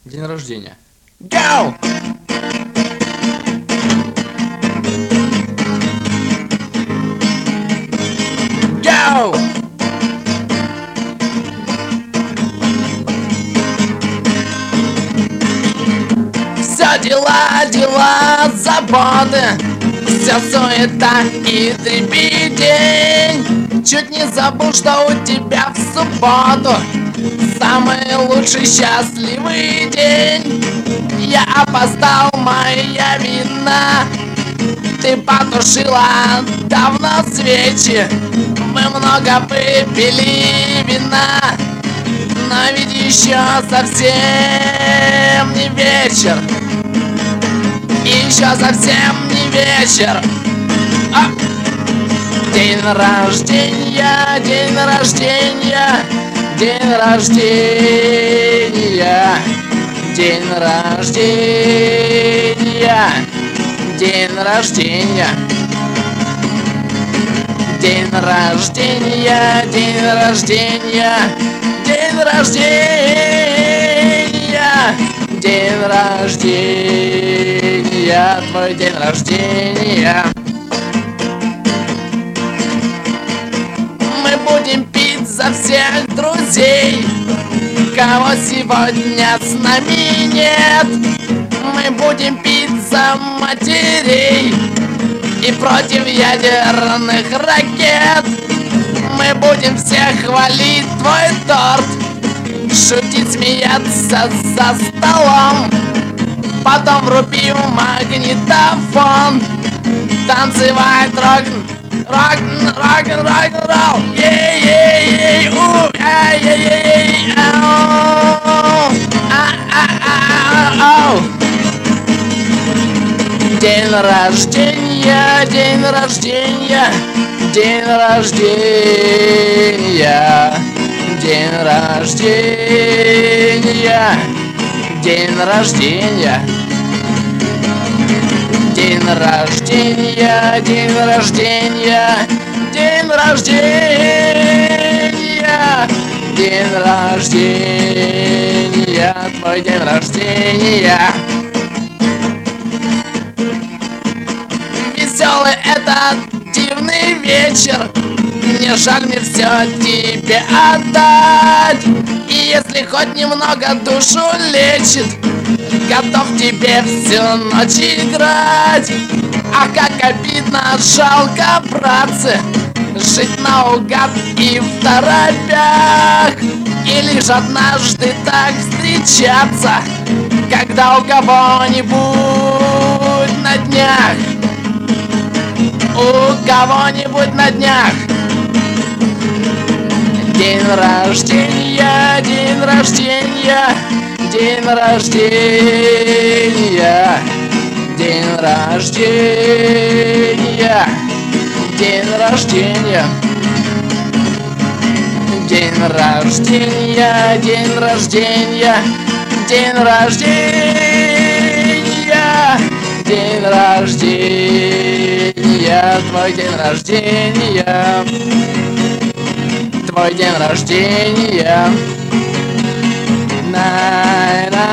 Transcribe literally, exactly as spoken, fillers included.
День рождения. Go! Go! Все дела, дела, заботы, вся суета и дребедень. Чуть не забыл, что у тебя в субботу самый лучший счастливый день. Я опоздал, моя вина. Ты потушила давно свечи. Мы много выпили вина, но ведь еще совсем не вечер. Еще совсем не вечер. А! День рождения, день рождения, день рождения, день рождения, день рождения, день рождения, день рождения, день рождения, день рождения, твой день рождения. Мы будем пить за всех друзей, кого сегодня с нами нет. Мы будем пить за матерей и против ядерных ракет. Мы будем всех хвалить твой торт, шутить, смеяться за столом. Потом врубим магнитофон, танцевать рок, рок, рок, рок-н-ролл. Ей-ей-ей, у, ай-яй-яй, ау, а-а-а-ау. День рождения, день рождения, день рождения, день рождения, день рождения, день рождения, день рождения, день рождения, день рождения, твой день рождения. Веселый этот дивный вечер, мне жаль, мне все тебе отдать. И если хоть немного душу лечит, готов тебе всю ночь играть. А как обидно, жалко, братцы, жить наугад и в торопях, и лишь однажды так встречаться, когда у кого-нибудь на днях, у кого-нибудь на днях. День рождения, день рождения, день рождения, день рождения, день рождения, день рождения, день рождения, день рождения, день рождения, твой день рождения, твой день рождения. На, на,